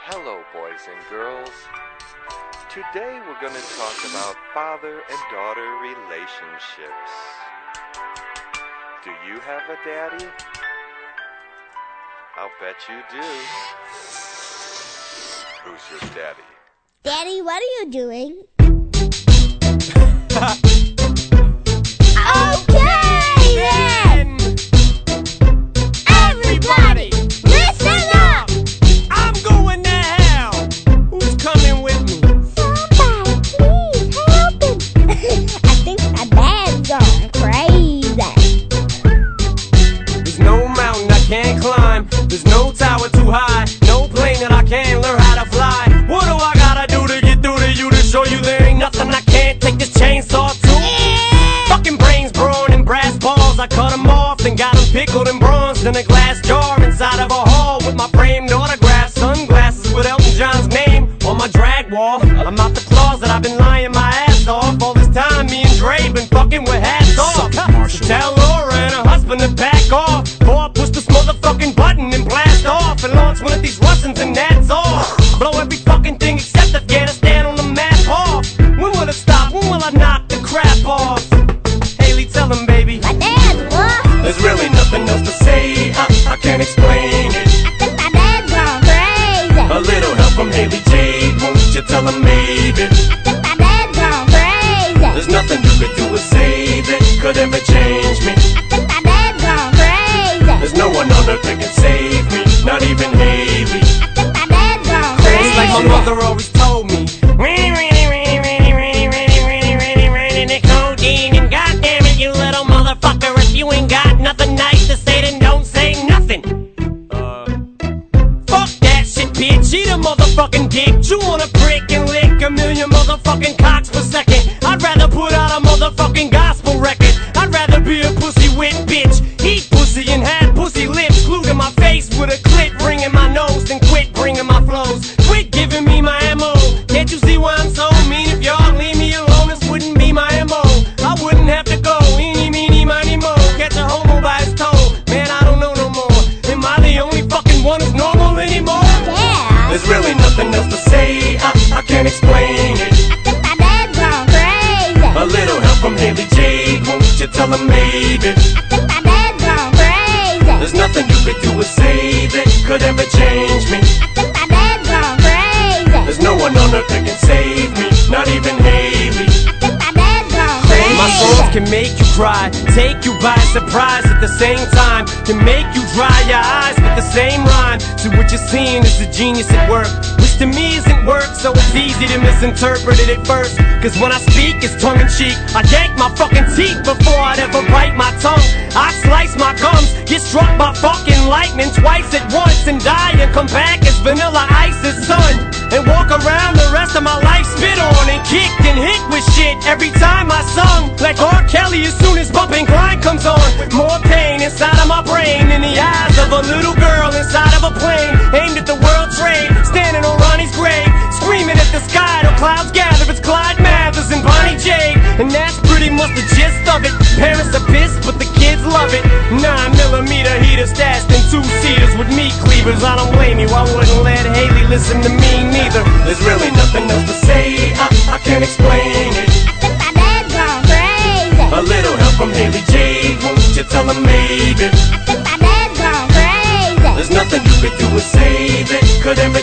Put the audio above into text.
Hello, boys and girls. Today we're going to talk about father and daughter relationships. Do you have a daddy? I'll bet you do. Who's your daddy? Daddy, what are you doing? Okay then! Everybody, listen up! I'm going to hell! Who's coming with me? Somebody, please help him! I think my dad's gone crazy. There's no mountain I can't climb. There's no tower too high. No plane that I can't learn how to fly. What do I gotta do to get through to you to show you there ain't nothing I can't take this chainsaw to? Fucking brains, brawn, and brass balls. I cut them off and got them pickled and bronzed in a glass jar inside of a hall with my framed autograph. Sunglasses with Elton John's name on my drag wall. I'm out the closet, I've been lying my ass off. All this time me and Dre been fucking with hats off. So tell Laura and her husband to back off before I push this motherfucking button and blast off and launch one of these Russians and that's all. Blow every fucking thing except Afghanistan on the map off. When will it stop? When will I knock the crap off? Haley, tell him, baby. My dad's what? There's really nothing else to say. I can't explain it. I think my dad's gone crazy. A little help from Haley Jade, won't you tell him maybe? I think my dad's gone crazy. There's nothing you could do or say that could ever change me. I think my dad's gone crazy. There's no one on earth that can save me, not even Haley. I think my dad's gone crazy. It's like my mother always told me. The codeine, and goddamn it, you little motherfucker, if you ain't got nothing nice to say, then don't say nothing. Fuck that shit, bitch. Eat a motherfucking dick. Chew on a prick and lick a million motherfucking cocks per second. I'd rather put out a motherfucking gospel record. I'd rather be a pussy wet bitch. Eat pussy and have pussy lips glued to my face with a clit ring in my nose. Then quit bringing my flows. Quit giving me my ammo. Can't you see why I'm so mean? If y'all leave me alone, this wouldn't be my MO. I wouldn't have to go. Eeny, meeny, miny, mo. Catch a homo by his toe. Man, I don't know no more. Am I the only fucking one who's normal anymore? Yeah. There's really nothing else to say. I can't explain it. I think my dad's gone crazy. A little help from Haley Jade, won't you tell him maybe? I think my dad's gone crazy. There's nothing you could do or say that could ever change me. I think my dad's gone crazy. There's no one on earth that can save me, not even Haley. I think my dad's gone crazy. My songs can make you cry, take you by surprise at the same time, can make you dry your eyes with the same rhyme. So what you're seeing is a genius at work, which to me isn't work, so it's easy to misinterpret it at first. Cause when I speak, it's tongue-in-cheek. I yank my fucking teeth before I'd ever bite my tongue. I slice my gums, get struck by fucking lightning twice at once, and die and come back as Vanilla Ice's son, and walk around the rest of my life spit on and kicked and hit with shit every time I sung. Like R. Kelly as soon as Bumpin' Grind comes on. More pain inside of my brain than the eyes of a little girl inside of a plane aimed at the World Trade, standing on Ronnie's grave, screaming at the sky till clouds gather. It's Clyde Mathers and Bonnie Jade, and that's pretty much the gist of it. Parents are pissed, but the kids love it. 9mm heater stashed in 2-seaters with meat cleavers. I don't blame you, I wouldn't let Haley listen to me neither. There's really nothing else to say, I can't explain it. I think my dad's gone crazy. A little help from Haley Jade, won't you tell him maybe? I think my dad's gone crazy. There's nothing you could do or say that could ever